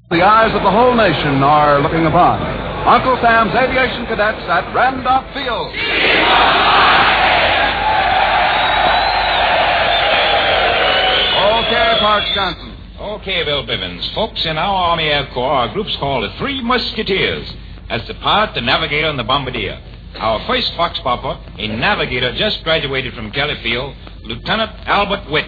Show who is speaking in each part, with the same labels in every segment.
Speaker 1: The eyes of the whole nation are looking upon Uncle Sam's Aviation Cadets at Randolph Field. Okay, Parks Johnson.
Speaker 2: Okay, Bill Bivens. Folks, in our Army Air Corps, our group's called the Three Musketeers. That's the pilot, the navigator, and the bombardier. Our first fox popper, a navigator just graduated from Kelly Field, Lieutenant Albert Witt.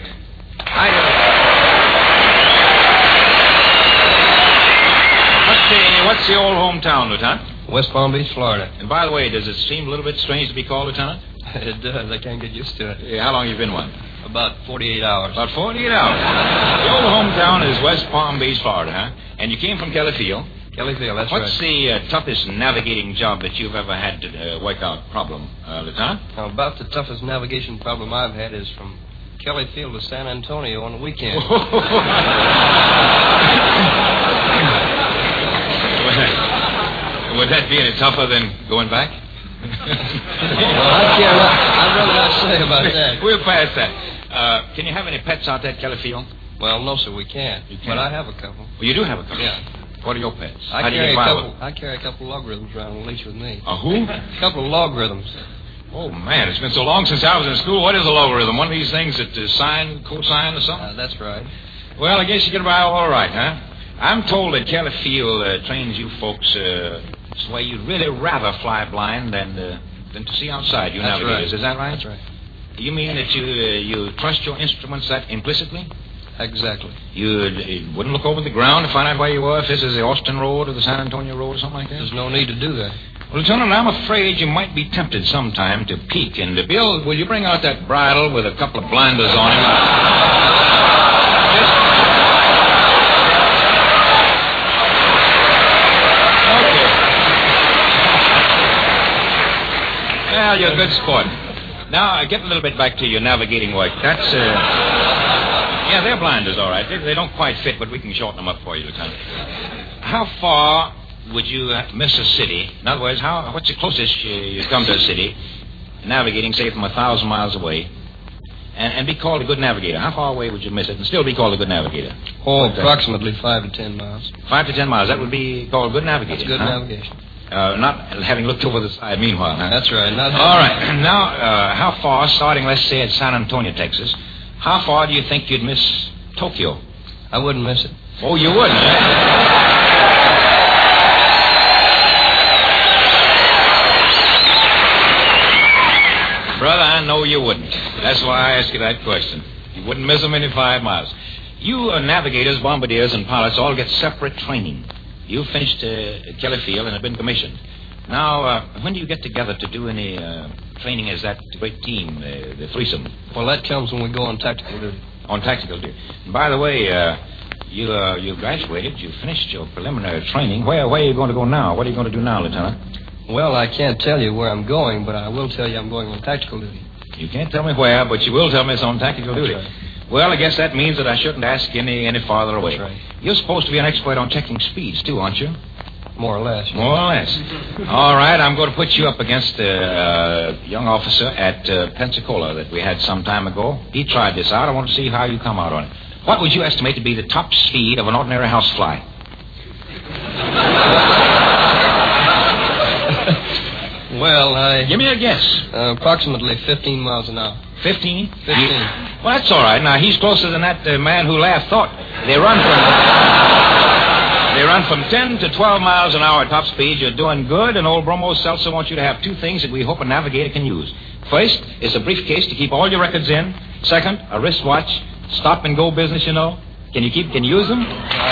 Speaker 2: What's the old hometown, Lieutenant?
Speaker 3: West Palm Beach, Florida.
Speaker 2: And by the way, does it seem a little bit strange to be called Lieutenant?
Speaker 3: It does. I can't get used to it.
Speaker 2: Yeah, how long have you been one?
Speaker 3: About 48 hours.
Speaker 2: About 48 hours. The old hometown is West Palm Beach, Florida, huh? And you came from Kelly Field.
Speaker 3: Kelly Field, that's
Speaker 2: What's the toughest navigating job that you've ever had to work out problem, Lieutenant?
Speaker 3: Now, about the toughest navigation problem I've had is from Kelly Field to San Antonio on the weekend.
Speaker 2: Would that be any tougher than going back?
Speaker 3: Well, I'd rather not say about that.
Speaker 2: We'll pass that. Can you have any pets out there at Kelly Field?
Speaker 3: Well, no, sir, we can't. But I have a couple.
Speaker 2: Well, you do have a couple?
Speaker 3: Yeah.
Speaker 2: What are your pets?
Speaker 3: I carry a couple logarithms around on a leash with me.
Speaker 2: A who?
Speaker 3: A couple of logarithms.
Speaker 2: Oh, man, it's been so long since I was in school. What is a logarithm? One of these things that is sine, cosine, or something?
Speaker 3: That's right.
Speaker 2: Well, I guess you get by all right, huh? I'm told that Kelly Field trains you folks this way you'd really rather fly blind than to see outside, you navigators.
Speaker 3: Right.
Speaker 2: Is that right?
Speaker 3: That's right.
Speaker 2: You mean that you trust your instruments that implicitly?
Speaker 3: Exactly.
Speaker 2: You wouldn't look over the ground to find out where you were if this is the Austin Road or the San Antonio Road or something like that?
Speaker 3: There's no need to do that.
Speaker 2: Well, Lieutenant, I'm afraid you might be tempted sometime to peek. And, Bill, will you bring out that bridle with a couple of blinders on him? Okay. Well, you're a good sport. Now, get a little bit back to your navigating work. That's, yeah, they're blinders, all right. They don't quite fit, but we can shorten them up for you, Lieutenant. How far would you miss a city? In other words, what's the closest you come to a city, navigating, say, from 1,000 miles away, and be called a good navigator? How far away would you miss it and still be called a good navigator?
Speaker 3: Oh, approximately 5 to 10 miles.
Speaker 2: 5 to 10 miles. That would be called a good navigator.
Speaker 3: That's good navigation.
Speaker 2: Not having looked over the side meanwhile, huh?
Speaker 3: That's right.
Speaker 2: All right. Now, how far, starting, let's say, at San Antonio, Texas, how far do you think you'd miss Tokyo?
Speaker 3: I wouldn't miss it.
Speaker 2: Oh, you wouldn't, Brother, I know you wouldn't. That's why I asked you that question. You wouldn't miss them any 5 miles. You navigators, bombardiers, and pilots all get separate training. You finished at Kelly Field and have been commissioned. Now, when do you get together to do any training as that great team, the threesome?
Speaker 3: Well, that comes when we go on tactical duty.
Speaker 2: On tactical duty. And by the way, you graduated. You finished your preliminary training. Where are you going to go now? What are you going to do now, Lieutenant?
Speaker 3: Well, I can't tell you where I'm going, but I will tell you I'm going on tactical duty.
Speaker 2: You can't tell me where, but you will tell me it's on tactical duty.
Speaker 3: Right.
Speaker 2: Well, I guess that means that I shouldn't ask you any farther away.
Speaker 3: That's right.
Speaker 2: You're supposed to be an expert on checking speeds, too, aren't you?
Speaker 3: More or less.
Speaker 2: More or less. All right, I'm going to put you up against a young officer at Pensacola that we had some time ago. He tried this out. I want to see how you come out on it. What would you estimate to be the top speed of an ordinary housefly?
Speaker 3: Well,
Speaker 2: Give me a guess.
Speaker 3: Approximately 15 miles an hour.
Speaker 2: 15?
Speaker 3: 15.
Speaker 2: Well, that's all right. Now, he's closer than that man who laughed thought. They run from 10 to 12 miles an hour at top speed. You're doing good, and old Bromo Seltzer wants you to have 2 things that we hope a navigator can use. First is a briefcase to keep all your records in. Second, a wristwatch. Stop and go business, you know. Can you use them?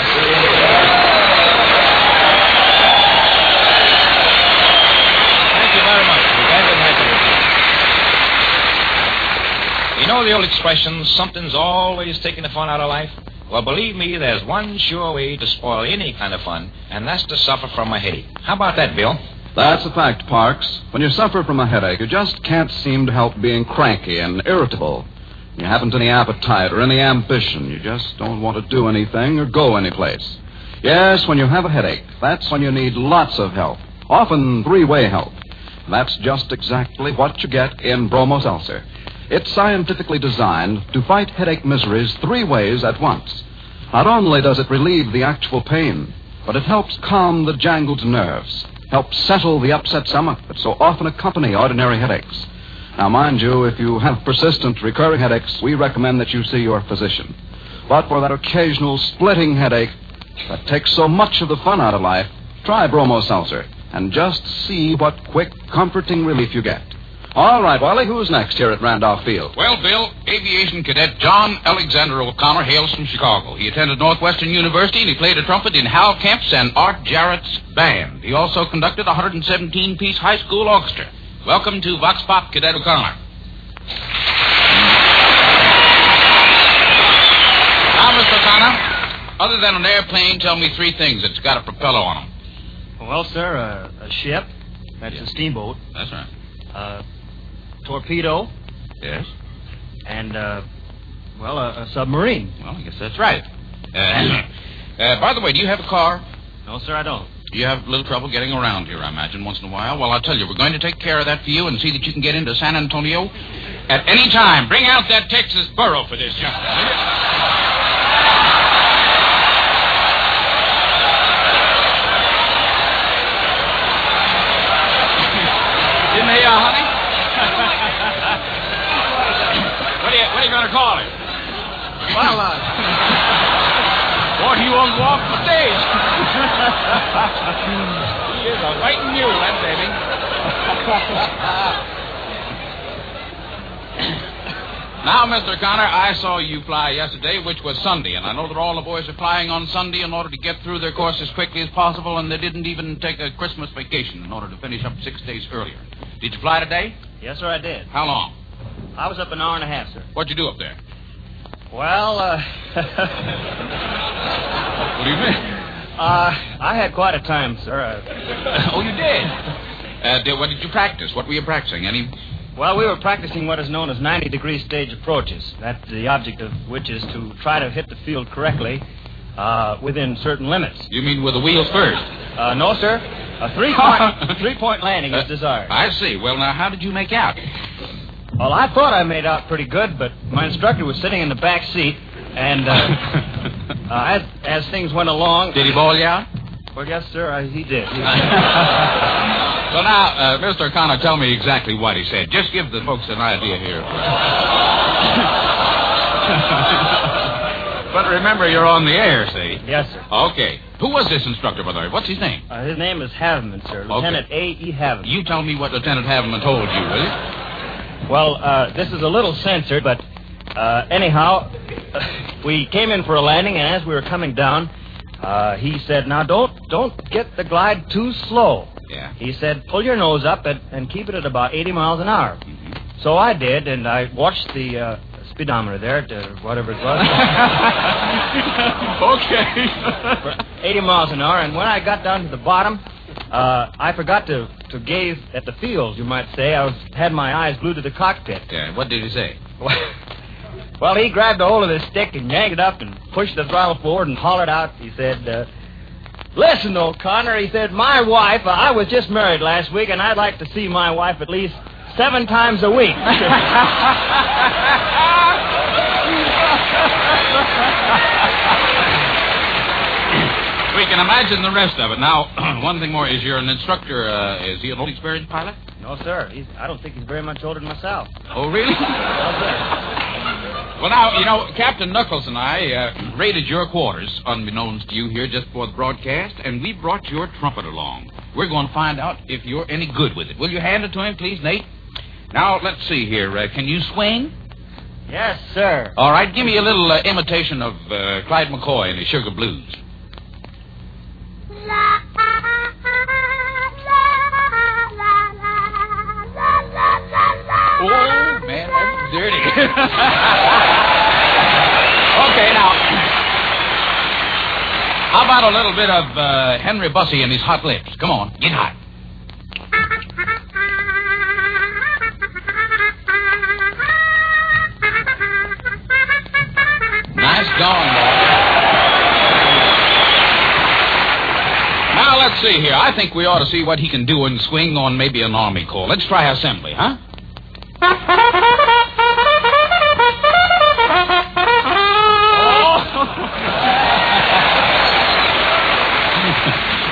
Speaker 2: You know the old expression, something's always taking the fun out of life? Well, believe me, there's one sure way to spoil any kind of fun, and that's to suffer from a headache. How about that, Bill?
Speaker 1: That's a fact, Parks. When you suffer from a headache, you just can't seem to help being cranky and irritable. You haven't any appetite or any ambition. You just don't want to do anything or go anyplace. Yes, when you have a headache, that's when you need lots of help, often 3-way help. That's just exactly what you get in Bromo Seltzer. It's scientifically designed to fight headache miseries 3 ways at once. Not only does it relieve the actual pain, but it helps calm the jangled nerves, helps settle the upset stomach that so often accompany ordinary headaches. Now, mind you, if you have persistent, recurring headaches, we recommend that you see your physician. But for that occasional splitting headache that takes so much of the fun out of life, try Bromo Seltzer and just see what quick, comforting relief you get. All right, Wally, who's next here at Randolph Field?
Speaker 4: Well, Bill, aviation cadet John Alexander O'Connor hails from Chicago. He attended Northwestern University, and he played a trumpet in Hal Kemp's and Art Jarrett's band. He also conducted a 117-piece high school orchestra. Welcome to Vox Pop, Cadet O'Connor. Now, Mr. O'Connor, other than an airplane, tell me three things that's got a propeller on them.
Speaker 5: Well, sir, a ship. That's a steamboat.
Speaker 4: That's right.
Speaker 5: Torpedo.
Speaker 4: Yes.
Speaker 5: And, a submarine.
Speaker 4: Well, I guess that's right. By the way, do you have a car?
Speaker 5: No, sir, I don't.
Speaker 4: You have a little trouble getting around here, I imagine, once in a while. Well, I'll tell you, we're going to take care of that for you and see that you can get into San Antonio at any time. Bring out that Texas burro for this, youngster, will you? Didn't hear you, honey? What are you going to call it?
Speaker 5: Well,
Speaker 4: Boy, he won't go off the stage. He is a fighting mule, that baby. Now, Mr. Connor, I saw you fly yesterday, which was Sunday, and I know that all the boys are flying on Sunday in order to get through their course as quickly as possible, and they didn't even take a Christmas vacation in order to finish up 6 days earlier. Did you fly today?
Speaker 5: Yes, sir, I did.
Speaker 4: How long?
Speaker 5: I was up an hour and a half, sir.
Speaker 4: What'd you do up there?
Speaker 5: Well,
Speaker 4: What do you mean?
Speaker 5: I had quite a time, sir.
Speaker 4: Oh, you did? What did you practice? What were you practicing?
Speaker 5: Well, we were practicing what is known as 90-degree stage approaches. That's the object of which is to try to hit the field correctly within certain limits.
Speaker 4: You mean with the wheels first?
Speaker 5: No, sir. A three-point landing is desired.
Speaker 4: I see. Well, now, how did you make out?
Speaker 5: Well, I thought I made out pretty good, but my instructor was sitting in the back seat, and as things went along...
Speaker 4: Did he bawl you out?
Speaker 5: Well, yes, sir, he did.
Speaker 4: Well, now, Mr. O'Connor, tell me exactly what he said. Just give the folks an idea here. But remember, you're on the air, see?
Speaker 5: Yes, sir.
Speaker 4: Okay. Who was this instructor, by the way? What's his name?
Speaker 5: His name is Haveman, sir. Lieutenant A.E. Haveman.
Speaker 4: You tell me what Lieutenant Haveman told you, will you?
Speaker 5: Well, this is a little censored, but anyhow, we came in for a landing, and as we were coming down, he said, "Now, don't get the glide too slow."
Speaker 4: Yeah.
Speaker 5: He said, "Pull your nose up and keep it at about 80 miles an hour." Mm-hmm. So I did, and I watched the speedometer there, whatever it was.
Speaker 4: Okay.
Speaker 5: For 80 miles an hour, and when I got down to the bottom, I forgot to gaze at the field, you might say. I had my eyes glued to the cockpit.
Speaker 4: Yeah, what did he say?
Speaker 5: Well, he grabbed a hold of his stick and yanked it up and pushed the throttle forward and hollered out. He said, "Listen, O'Connor," he said, "my wife, I was just married last week, and I'd like to see my wife at least 7 times a week."
Speaker 4: We can imagine the rest of it. Now, one thing more. Is you're an instructor, is he an old experienced pilot?
Speaker 5: No, sir. I don't think he's very much older than myself.
Speaker 4: Oh, really?
Speaker 5: No, sir.
Speaker 4: Well, now, Captain Knuckles and I raided your quarters, unbeknownst to you here just before the broadcast, and we brought your trumpet along. We're going to find out if you're any good with it. Will you hand it to him, please, Nate? Now, let's see here. Can you swing?
Speaker 5: Yes, sir.
Speaker 4: All right, give me a little imitation of Clyde McCoy and his Sugar Blues. Oh, man, that's dirty. Okay, now, how about a little bit of Henry Bussey and his Hot Lips? Come on, get hot. Nice going, boy. Now, let's see here. I think we ought to see what he can do and swing on maybe an Army Corps. Let's try assembly, huh? Oh.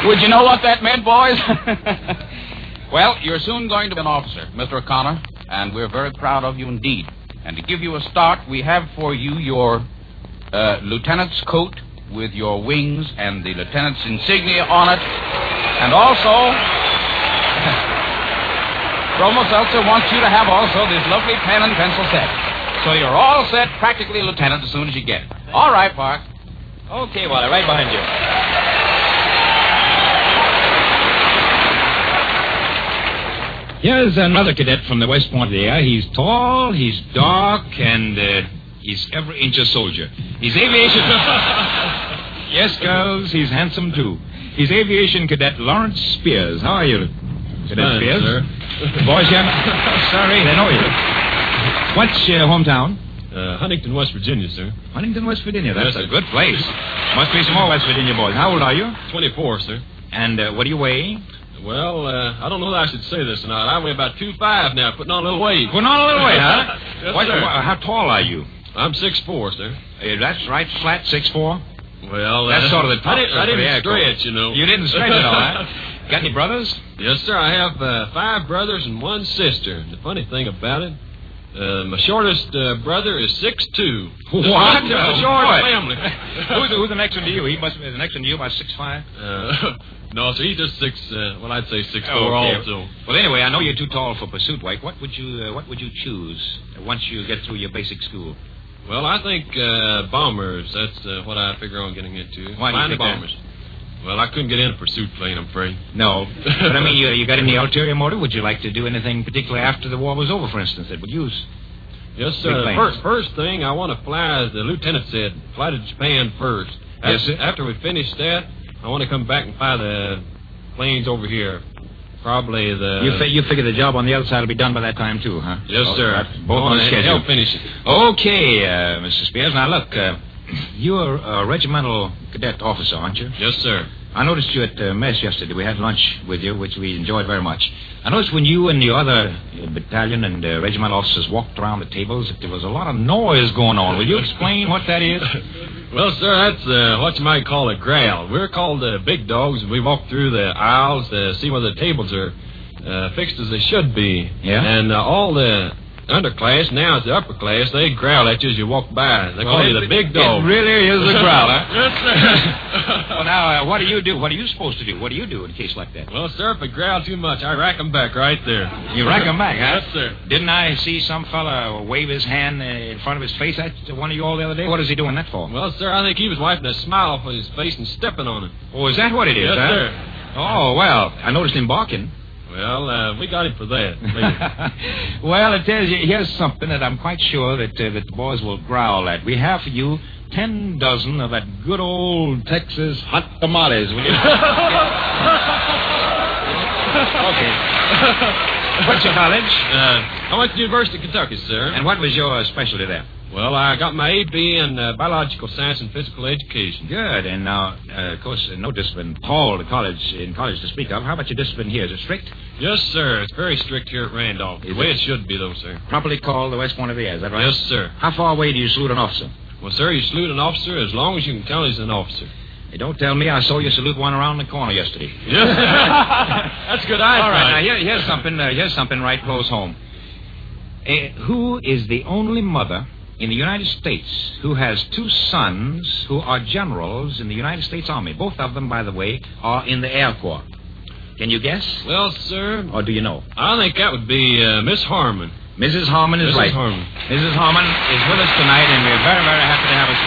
Speaker 4: Would you know what that meant, boys? Well, you're soon going to be an officer, Mr. O'Connor, and we're very proud of you indeed. And to give you a start, we have for you your lieutenant's coat with your wings and the lieutenant's insignia on it. And also, Bromo Seltzer wants you to have also this lovely pen and pencil set. So you're all set, practically lieutenant, as soon as you get it. All right, Park.
Speaker 2: Okay, Wally, right behind you. Here's another cadet from the West Point of the Air. He's tall, he's dark, and he's every inch a soldier. He's aviation... Yes, girls, he's handsome, too. He's aviation cadet Lawrence Spears. How are you, Cadet Spears?
Speaker 6: Sir.
Speaker 2: Boys, sorry, they know you. What's your hometown?
Speaker 6: Huntington, West Virginia, sir.
Speaker 2: Huntington, West Virginia. That's
Speaker 6: Yes,
Speaker 2: a good place. Must be some more West Virginia boys. How old are you?
Speaker 6: 24, sir.
Speaker 2: And what do you weigh?
Speaker 6: Well, I don't know that I should say this or not. I weigh about 2'5" now, putting on a little weight.
Speaker 2: Putting on a little weight, huh?
Speaker 6: Yes,
Speaker 2: What-
Speaker 6: sir.
Speaker 2: how tall are you?
Speaker 6: I'm 6'4", sir.
Speaker 2: That's right, flat 6'4".
Speaker 6: Well,
Speaker 2: That's sort of the top.
Speaker 6: I
Speaker 2: for the
Speaker 6: didn't
Speaker 2: air
Speaker 6: stretch,
Speaker 2: corps.
Speaker 6: you know.
Speaker 2: You didn't stretch at all, huh? Got any brothers?
Speaker 6: Yes, sir. I have 5 brothers and 1 sister. The funny thing about it, my shortest brother is 6'2".
Speaker 2: What?
Speaker 6: The
Speaker 2: Short
Speaker 6: family.
Speaker 2: Who's the next one to you? He must be the next one to you, about 6'5".
Speaker 6: No, sir. He's just 6. I'd say 6'4"
Speaker 2: Okay.
Speaker 6: also.
Speaker 2: Well, anyway, I know you're too tall for pursuit work. What would you choose once you get through your basic school?
Speaker 6: Well, I think bombers. That's what I figure on getting into.
Speaker 2: Why do you
Speaker 6: Flying
Speaker 2: think
Speaker 6: bombers. Well, I couldn't get in a pursuit plane, I'm afraid.
Speaker 2: No, but I mean, you got any ulterior motive? Would you like to do anything particularly after the war was over, for instance, that would use?
Speaker 6: Yes,
Speaker 2: Big
Speaker 6: sir.
Speaker 2: planes.
Speaker 6: First thing, I want to fly, as the lieutenant said, fly to Japan first.
Speaker 2: Yes, sir.
Speaker 6: After we finish that, I want to come back and fly the planes over here. Probably the...
Speaker 2: You figure the job on the other side will be done by that time, too, huh?
Speaker 6: Yes,
Speaker 2: Oh,
Speaker 6: sir.
Speaker 2: that's both on the schedule.
Speaker 6: Help finish it.
Speaker 2: Okay, Mr. Spears. Now, look, you're a regimental cadet officer, aren't you?
Speaker 6: Yes, sir.
Speaker 2: I noticed you at mess yesterday. We had lunch with you, which we enjoyed very much. I noticed when you and the other battalion and regimental officers walked around the tables that there was a lot of noise going on. Will you explain what that is?
Speaker 6: Well, sir, that's what you might call a growl. We're called big dogs, and we walk through the aisles to see whether the tables are fixed as they should be.
Speaker 2: Yeah?
Speaker 6: And all the underclass, now it's the upper class, they growl at you as you walk by. They call you the big dog.
Speaker 2: It really is a growl, huh?
Speaker 6: Yes, sir.
Speaker 2: Well, now, what do you do? What are you supposed to do? What do you do in a case like that?
Speaker 6: Well, sir, if I growl too much, I rack 'em back right there.
Speaker 2: You rack 'em back, huh?
Speaker 6: Yes, sir.
Speaker 2: Didn't I see some fella wave his hand in front of his face at one of you all the other day? What is he doing that for?
Speaker 6: Well, sir, I think he was wiping a smile off his face and stepping on it.
Speaker 2: Oh, is that what it is,
Speaker 6: Yes,
Speaker 2: huh?
Speaker 6: sir.
Speaker 2: Oh, well, I noticed him barking.
Speaker 6: Well, we got him for that.
Speaker 2: Well, it tells you, here's something that I'm quite sure that the boys will growl at. We have for you 10 dozen of that good old Texas hot tamales. Will you? Okay. What's your college?
Speaker 6: I went to the University of Kentucky, sir.
Speaker 2: And what was your specialty there?
Speaker 6: Well, I got my A.B. in biological science and physical education.
Speaker 2: Good. And now, of course, no discipline in college to speak of. How about your discipline here? Is it strict?
Speaker 6: Yes, sir. It's very strict here at Randolph. The way it should be, though, sir.
Speaker 2: Properly called the West Point of the Air, is that right?
Speaker 6: Yes, sir.
Speaker 2: How far away do you salute an officer?
Speaker 6: Well, sir, you salute an officer as long as you can tell he's an officer.
Speaker 2: Hey, don't tell me I saw you salute one around the corner yesterday.
Speaker 6: Yes. That's good eyesight.
Speaker 2: All right, now here's something right close home. Who is the only mother in the United States who has 2 sons who are generals in the United States Army? Both of them, by the way, are in the Air Corps. Can you guess?
Speaker 6: Well, sir,
Speaker 2: Or do you know?
Speaker 6: I think that would be Miss Harmon.
Speaker 2: Mrs. Harmon is
Speaker 6: Mrs.
Speaker 2: right.
Speaker 6: Harmon.
Speaker 2: Mrs. Harmon is with us tonight, and we're very, very happy to have us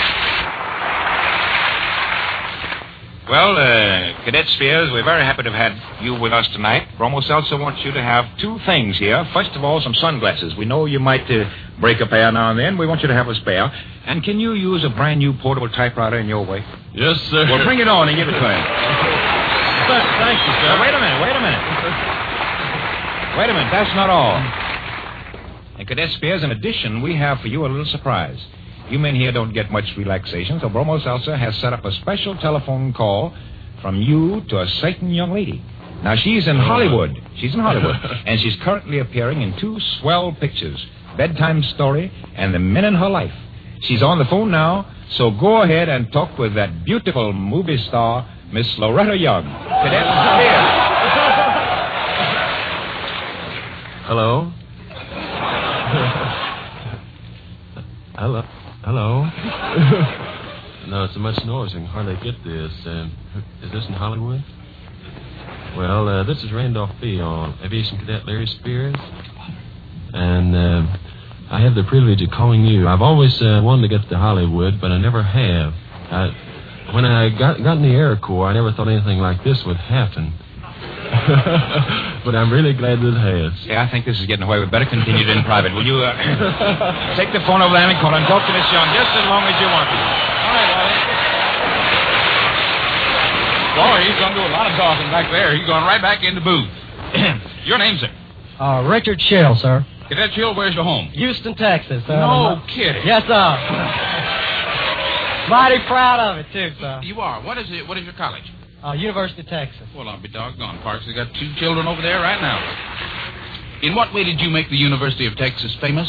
Speaker 2: with. Well, Cadet Spears, we're very happy to have had you with us tonight. Bromo Seltzer wants you to have 2 things here. First of all, some sunglasses. We know you might break a pair now and then. We want you to have a spare. And can you use a brand new portable typewriter in your way?
Speaker 6: Yes, sir.
Speaker 2: Well, bring it on and give it to him.
Speaker 6: Thank you, sir.
Speaker 2: Wait a minute. Wait a minute, that's not all. And Cadet Spears, in addition, we have for you a little surprise. You men here don't get much relaxation, so Bromo Seltzer has set up a special telephone call from you to a certain young lady. Now, she's in Hollywood. And she's currently appearing in 2 swell pictures, Bedtime Story and The Men in Her Life. She's on the phone now, so go ahead and talk with that beautiful movie star, Miss Loretta Young. Cadet
Speaker 6: Hello? Hello? No, so much noise, I can hardly get this. Is this in Hollywood? Well, this is Randolph B. on Aviation Cadet Larry Spears. And I have the privilege of calling you. I've always wanted to get to Hollywood, but I never have. When I got in the Air Corps, I never thought anything like this would happen. But I'm really glad that it has.
Speaker 2: Yeah, I think this is getting away. We better continue it in private. Will you take the phone over there and call and talk to Miss Young just as long as you want to. All right,
Speaker 4: Boy, he's going to do a lot of talking back there. He's going right back in the booth. Your name, sir?
Speaker 3: Richard Schill, sir.
Speaker 4: Cadet Hill, where's your home?
Speaker 3: Houston, Texas, sir.
Speaker 4: No kidding.
Speaker 3: Yes, sir. Mighty proud of it, too, sir.
Speaker 4: You are. What is it? What is your college?
Speaker 3: University of Texas.
Speaker 4: Well, I'll be doggone. Parks has got 2 children over there right now. In what way did you make the University of Texas famous?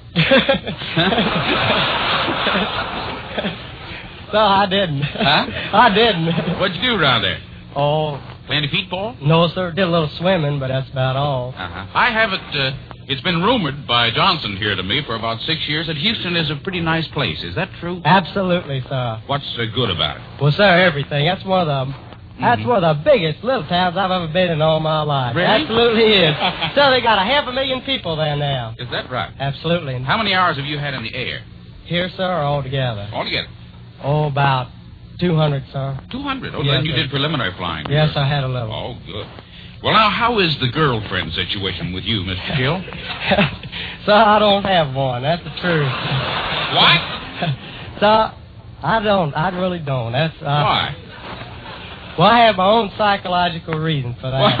Speaker 3: No, I didn't.
Speaker 4: Huh?
Speaker 3: I didn't.
Speaker 4: What'd you do around there?
Speaker 3: Oh.
Speaker 4: Play any feetball?
Speaker 3: No, sir. Did a little swimming, but that's about all.
Speaker 4: Uh-huh. I haven't... It's been rumored by Johnson here to me for about 6 years that Houston is a pretty nice place. Is that true?
Speaker 3: Absolutely, sir.
Speaker 4: What's good about it?
Speaker 3: Well, sir, everything. That's one of the... That's one of the biggest little towns I've ever been in all my life.
Speaker 4: Really?
Speaker 3: Absolutely is. So they got 500,000 people there now.
Speaker 4: Is that right?
Speaker 3: Absolutely.
Speaker 4: How many hours have you had in the air?
Speaker 3: Here, sir, or altogether?
Speaker 4: Altogether.
Speaker 3: Oh, about 200, sir.
Speaker 4: 200? Oh,
Speaker 3: Yes,
Speaker 4: then you
Speaker 3: sir.
Speaker 4: did preliminary flying.
Speaker 3: Yes, I had a little.
Speaker 4: Oh, good. Well, now, how is the girlfriend situation with you, Mr. Gill?
Speaker 3: Sir, I don't have one. That's the truth.
Speaker 4: What?
Speaker 3: Sir, I don't. I really don't. That's
Speaker 4: Why?
Speaker 3: Well, I have my own psychological reason for that.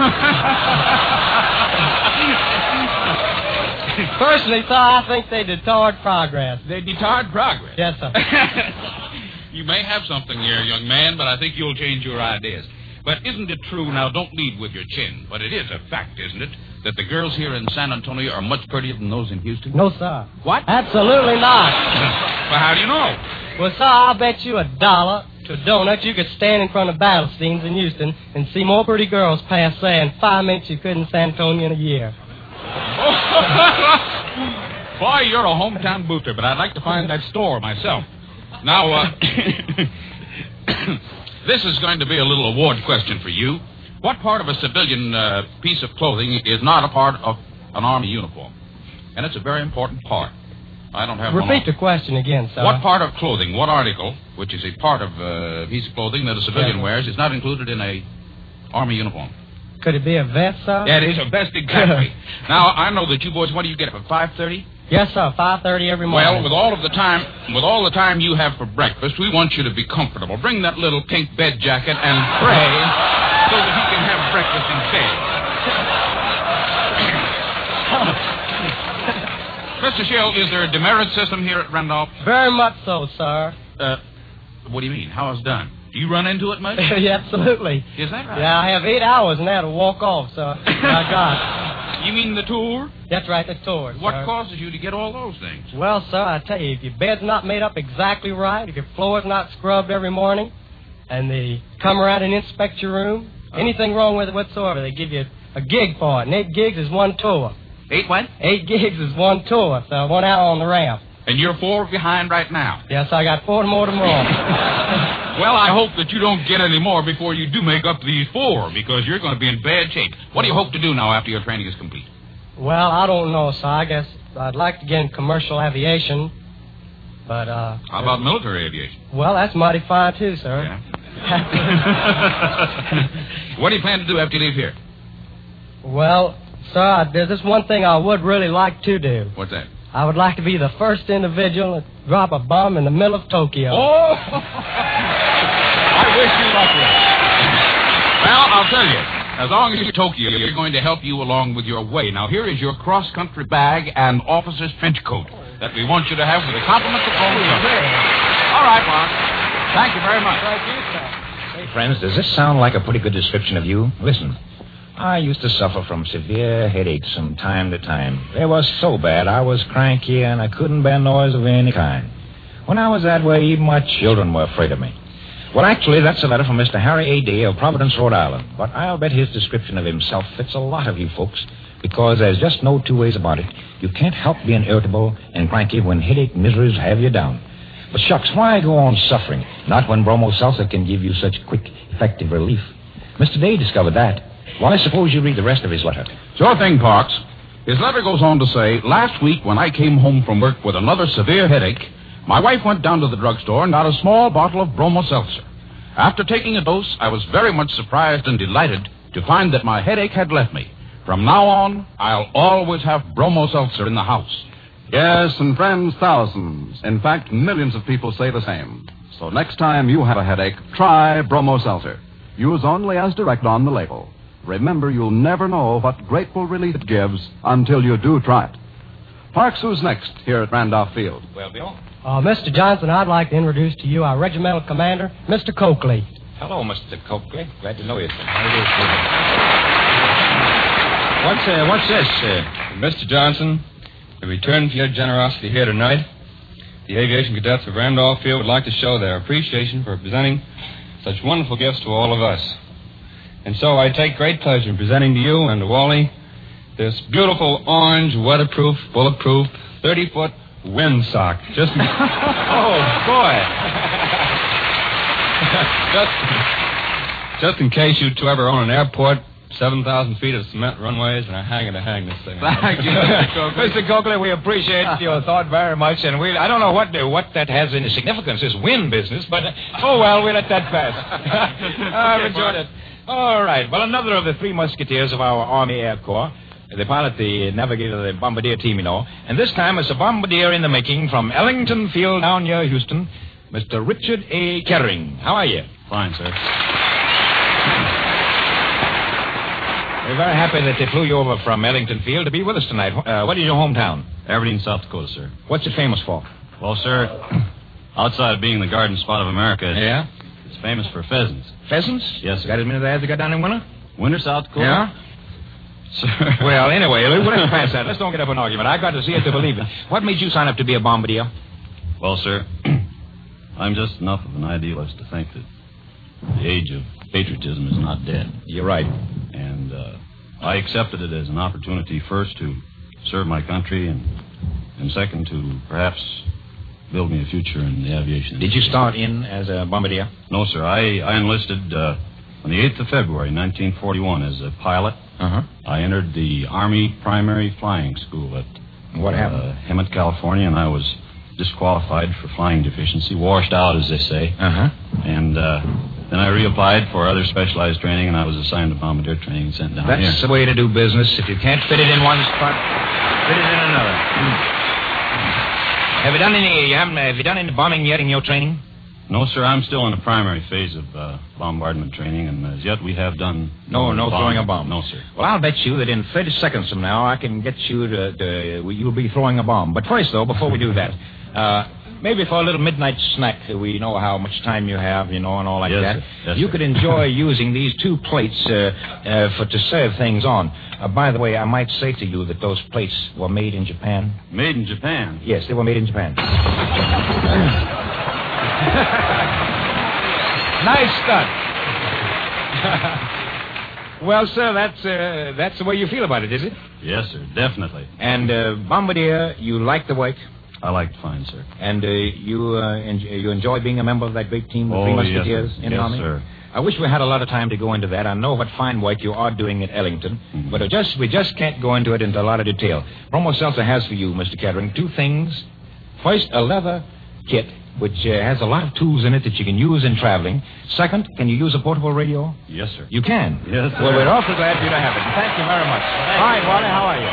Speaker 3: Personally, sir, I think they detard progress.
Speaker 4: They detard progress.
Speaker 3: Yes, sir.
Speaker 4: You may have something here, young man, but I think you'll change your ideas. But isn't it true, now don't lead with your chin, but it is a fact, isn't it, that the girls here in San Antonio are much prettier than those in Houston?
Speaker 3: No, sir.
Speaker 4: What?
Speaker 3: Absolutely not.
Speaker 4: Well, how do you know?
Speaker 3: Well, sir, I'll bet you $1 to a donut you could stand in front of battle scenes in Houston and see more pretty girls pass there in 5 minutes you could in San Antonio in a year.
Speaker 4: Boy, you're a hometown bootler, but I'd like to find that store myself. Now, this is going to be a little award question for you. What part of a civilian piece of clothing is not a part of an Army uniform? And it's a very important part. I don't have one.
Speaker 3: Repeat the question again, sir.
Speaker 4: What part of clothing, what article, which is a part of a piece of clothing that a civilian wears, is not included in a Army uniform?
Speaker 3: Could it be a vest, sir?
Speaker 4: Yeah, it is a vest, exactly. Now, I know that you boys, what do you get up at 5:30?
Speaker 3: Yes, sir, 5:30 every morning.
Speaker 4: Well, with all the time you have for breakfast, we want you to be comfortable. Bring that little pink bed jacket and pray so that you can have breakfast in bed. Mr. Schill, is there a demerit system here at Randolph?
Speaker 3: Very much so, sir.
Speaker 4: What do you mean? How it's done? Do you run into it much?
Speaker 3: Yeah, absolutely.
Speaker 4: Is that right?
Speaker 3: Yeah, I have 8 hours now to walk off, sir. My God.
Speaker 4: You mean the tour?
Speaker 3: That's right, the tour.
Speaker 4: What
Speaker 3: sir.
Speaker 4: causes you to get all those things?
Speaker 3: Well, sir, I tell you, if your bed's not made up exactly right, if your floor's not scrubbed every morning, and they come around and inspect your room, anything wrong with it whatsoever, they give you a gig for it. And 8 gigs is one tour.
Speaker 4: 8 what?
Speaker 3: 8 gigs is one tour, so 1 hour on the ramp.
Speaker 4: And you're 4 behind right now.
Speaker 3: Yes, I got 4 more tomorrow.
Speaker 4: Well, I hope that you don't get any more before you do make up these 4, because you're going to be in bad shape. What do you hope to do now after your training is complete?
Speaker 3: Well, I don't know, sir. I guess I'd like to get in commercial aviation, but,
Speaker 4: How about military aviation?
Speaker 3: Well, that's mighty fine, too, sir.
Speaker 4: Yeah. What do you plan to do after you leave here?
Speaker 3: Well, sir, there's this one thing I would really like to do.
Speaker 4: What's that?
Speaker 3: I would like to be the first individual to drop a bomb in the middle of Tokyo.
Speaker 4: Oh! I wish you luck with it. Well, I'll tell you. As long as you're in Tokyo, you're going to help you along with your way. Now, here is your cross-country bag and officer's trench coat that we want you to have with a compliment of gold. All right, Mark. Thank you very much.
Speaker 3: Thank you, sir.
Speaker 2: Friends, does this sound like a pretty good description of you? Listen, I used to suffer from severe headaches from time to time. They was so bad I was cranky and I couldn't bear noise of any kind. When I was that way, even my children were afraid of me.
Speaker 7: Well, actually, that's a letter from Mr. Harry A.D. of Providence, Rhode Island. But I'll bet his description of himself fits a lot of you folks, because there's just no two ways about it. You can't help being irritable and cranky when headache miseries have you down. But shucks, why go on suffering? Not when Bromo Seltzer can give you such quick, effective relief. Mr. Day discovered that. Well, I suppose you read the rest of his letter.
Speaker 4: Sure thing, Parks. His letter goes on to say, last week when I came home from work with another severe headache, my wife went down to the drugstore and got a small bottle of Bromo Seltzer. After taking a dose, I was very much surprised and delighted to find that my headache had left me. From now on, I'll always have Bromo Seltzer in the house.
Speaker 1: Yes, and friends, thousands. In fact, millions of people say the same. So next time you have a headache, try Bromo Seltzer. Use only as direct on the label. Remember, you'll never know what grateful relief it gives until you do try it. Parks, who's next here at Randolph Field?
Speaker 2: Well, Bill?
Speaker 3: Mr. Johnson, I'd like to introduce to you our regimental commander, Mr. Coakley.
Speaker 2: Hello, Mr. Coakley. Glad to know you, sir.
Speaker 8: What's this? Mr. Johnson, in return for your generosity here tonight, the aviation cadets of Randolph Field would like to show their appreciation for presenting such wonderful gifts to all of us. And so I take great pleasure in presenting to you and to Wally this beautiful orange, weatherproof, bulletproof, 30-foot windsock. Just just in case you two ever own an airport, 7,000 feet of cement runways, and a hangar to hang this thing.
Speaker 2: Thank you, Mr. Coakley. Mr. Coakley, we appreciate your thought very much, and I don't know what that has any significance, this wind business, but, oh, well, we'll let that pass. I've enjoyed it. All right. Well, another of the three musketeers of our Army Air Corps. The pilot, the navigator, the bombardier team, you know. And this time it's a bombardier in the making from Ellington Field down near Houston, Mr. Richard A. Kettering. How are you?
Speaker 6: Fine, sir.
Speaker 2: We're very happy that they flew you over from Ellington Field to be with us tonight. What is your hometown?
Speaker 6: Aberdeen, South Dakota, sir.
Speaker 2: What's it famous for?
Speaker 6: Well, sir, outside of being the garden spot of America,
Speaker 2: Yeah?
Speaker 6: it's famous for pheasants.
Speaker 2: Pheasants?
Speaker 6: Yes, sir.
Speaker 2: Got as many as they got down in winter?
Speaker 6: Winter, South Dakota?
Speaker 2: Yeah?
Speaker 6: Sir.
Speaker 2: Well, anyway, let's pass that. Let's don't get up an argument. I got to see it to believe it. What made you sign up to be a bombardier?
Speaker 6: Well, sir, I'm just enough of an idealist to think that the age of patriotism is not dead.
Speaker 2: You're right.
Speaker 6: And I accepted it as an opportunity, first, to serve my country, and second, to perhaps build me a future in the aviation industry.
Speaker 2: Did you start in as a bombardier?
Speaker 6: No, sir. I enlisted on the 8th of February, 1941, as a pilot.
Speaker 2: Uh-huh.
Speaker 6: I entered the Army Primary Flying School at
Speaker 2: What happened?
Speaker 6: Hemet, California, and I was disqualified for flying deficiency, washed out, as they say.
Speaker 2: Uh-huh.
Speaker 6: And then I reapplied for other specialized training, and I was assigned to bombardier training and sent down here.
Speaker 2: That's the way to do business. If you can't fit it in one spot, fit it in another. Have you done any bombing yet in your training?
Speaker 6: No, sir. I'm still in the primary phase of bombardment training, and as yet we have done
Speaker 2: No throwing a bomb.
Speaker 6: No, sir.
Speaker 2: Well, I'll bet you that in 30 seconds from now, I can get you you'll be throwing a bomb. But first, though, before we do that, maybe for a little midnight snack, we know how much time you have, and all like
Speaker 6: Yes,
Speaker 2: that.
Speaker 6: sir. Yes,
Speaker 2: You
Speaker 6: sir.
Speaker 2: could enjoy using these two plates to serve things on. By the way, I might say to you that those plates were made in Japan.
Speaker 6: Made in Japan.
Speaker 2: Yes, they were made in Japan. Nice stunt. Well, sir, that's the way you feel about it, is it?
Speaker 6: Yes, sir. Definitely.
Speaker 2: And bombardier, you like the work,
Speaker 6: I like to fine, sir.
Speaker 2: and you enjoy being a member of that great team, the
Speaker 6: Oh,
Speaker 2: Three
Speaker 6: yes,
Speaker 2: Musketeers
Speaker 6: sir.
Speaker 2: in the
Speaker 6: Yes,
Speaker 2: Army.
Speaker 6: sir.
Speaker 2: I wish we had a lot of time to go into that. I know what fine work you are doing at Ellington,
Speaker 6: Mhm.
Speaker 2: but we just can't go into it into a lot of detail. Bromo Seltzer has for you, Mr. Kettering, two things. First, a leather kit, which has a lot of tools in it that you can use in traveling. Second, can you use a portable radio?
Speaker 6: Yes, sir.
Speaker 2: You can?
Speaker 6: Yes, sir.
Speaker 2: Well, we're awfully glad for you to have it. And thank you very much. All right, Wally, how are you?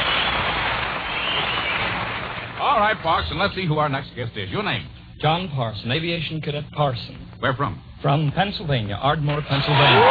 Speaker 4: All right, Parks, and let's see who our next guest is. Your name?
Speaker 9: John Parson, Aviation Cadet Parson.
Speaker 4: Where from?
Speaker 9: From Pennsylvania, Ardmore, Pennsylvania.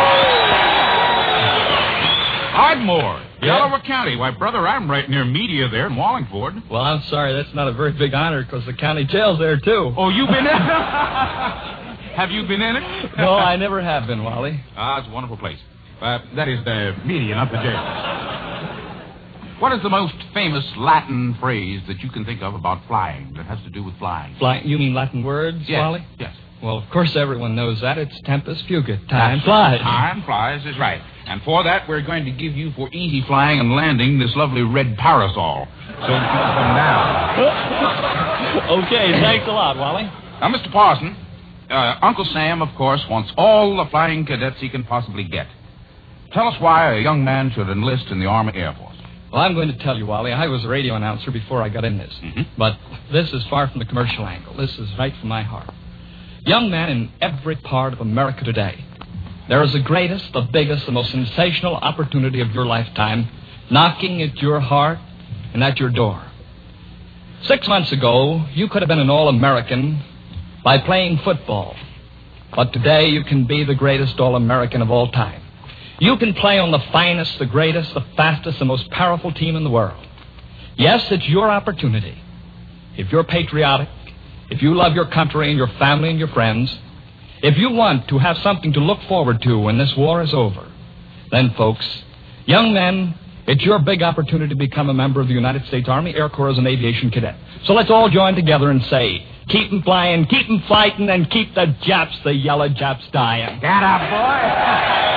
Speaker 4: Ardmore,
Speaker 9: Yeah.
Speaker 4: Delaware County. Why, brother, I'm right near Media there in Wallingford.
Speaker 9: Well, I'm sorry, that's not a very big honor because the county jail's there, too.
Speaker 4: Oh, you've been in it? Have you been in it?
Speaker 9: No, I never have been, Wally.
Speaker 4: It's a wonderful place. That is the Media, not the jail. What is the most famous Latin phrase that you can think of about flying that has to do with flying?
Speaker 9: You mean Latin words,
Speaker 4: Yes.
Speaker 9: Wally?
Speaker 4: Yes.
Speaker 9: Well, of course everyone knows that. It's Tempest Fugit. Time flies.
Speaker 4: Time flies is right. And for that, we're going to give you, for easy flying and landing, this lovely red parasol. So you can come down.
Speaker 9: Okay, thanks a lot, Wally.
Speaker 4: Now, Mr. Parson, Uncle Sam, of course, wants all the flying cadets he can possibly get. Tell us why a young man should enlist in the Army Air Force.
Speaker 9: Well, I'm going to tell you, Wally. I was a radio announcer before I got in this.
Speaker 4: Mm-hmm.
Speaker 9: But this is far from the commercial angle. This is right from my heart. Young man in every part of America today, there is the greatest, the biggest, the most sensational opportunity of your lifetime knocking at your heart and at your door. 6 months ago, you could have been an All-American by playing football. But today, you can be the greatest All-American of all time. You can play on the finest, the greatest, the fastest, the most powerful team in the world. Yes, it's your opportunity. If you're patriotic, if you love your country and your family and your friends, if you want to have something to look forward to when this war is over, then, folks, young men, it's your big opportunity to become a member of the United States Army Air Corps as an aviation cadet. So let's all join together and say, keep 'em flying, keep 'em fighting, and keep the Japs, the yellow Japs, dying.
Speaker 4: Get up, boy!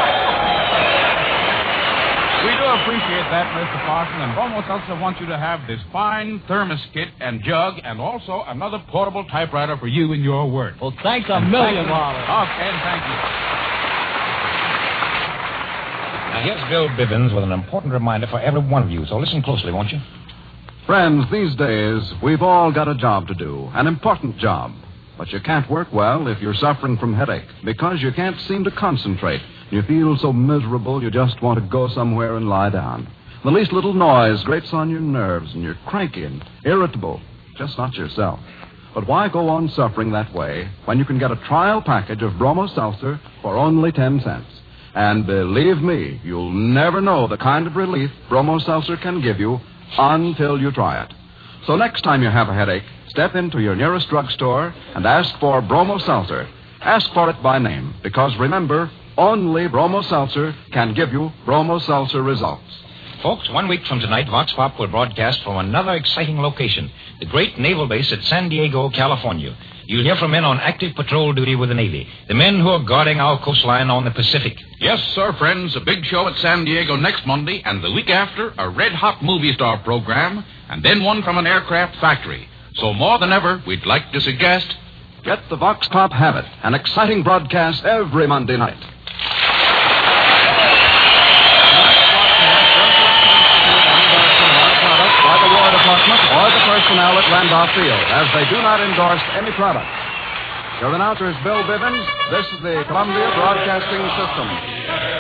Speaker 4: We do appreciate that, Mr. Parson, and Bromo Seltzer wants you to have this fine thermos kit and jug, and also another portable typewriter for you and your work.
Speaker 9: Well, thanks a million, Wally.
Speaker 4: Okay, and thank you.
Speaker 7: Now, here's Bill Bivens with an important reminder for every one of you, so listen closely, won't you?
Speaker 1: Friends, these days, we've all got a job to do, an important job. But you can't work well if you're suffering from headache, because you can't seem to concentrate. You feel so miserable you just want to go somewhere and lie down. The least little noise grates on your nerves, and you're cranky and irritable, just not yourself. But why go on suffering that way when you can get a trial package of Bromo Seltzer for only 10 cents? And believe me, you'll never know the kind of relief Bromo Seltzer can give you until you try it. So next time you have a headache, step into your nearest drugstore and ask for Bromo Seltzer. Ask for it by name, because remember, only Bromo Seltzer can give you Bromo Seltzer results.
Speaker 10: Folks, 1 week from tonight, Vox Pop will broadcast from another exciting location, the great naval base at San Diego, California. You'll hear from men on active patrol duty with the Navy, the men who are guarding our coastline on the Pacific.
Speaker 4: Yes, sir, friends. A big show at San Diego next Monday, and the week after, a red-hot movie star program, and then one from an aircraft factory. So more than ever, we'd like to suggest...
Speaker 1: Get the Vox Pop habit, an exciting broadcast every Monday night. By the War Department or the personnel at Randolph Field, as they do not endorse any product. Your announcer is Bill Bivens. This is the Columbia Broadcasting System.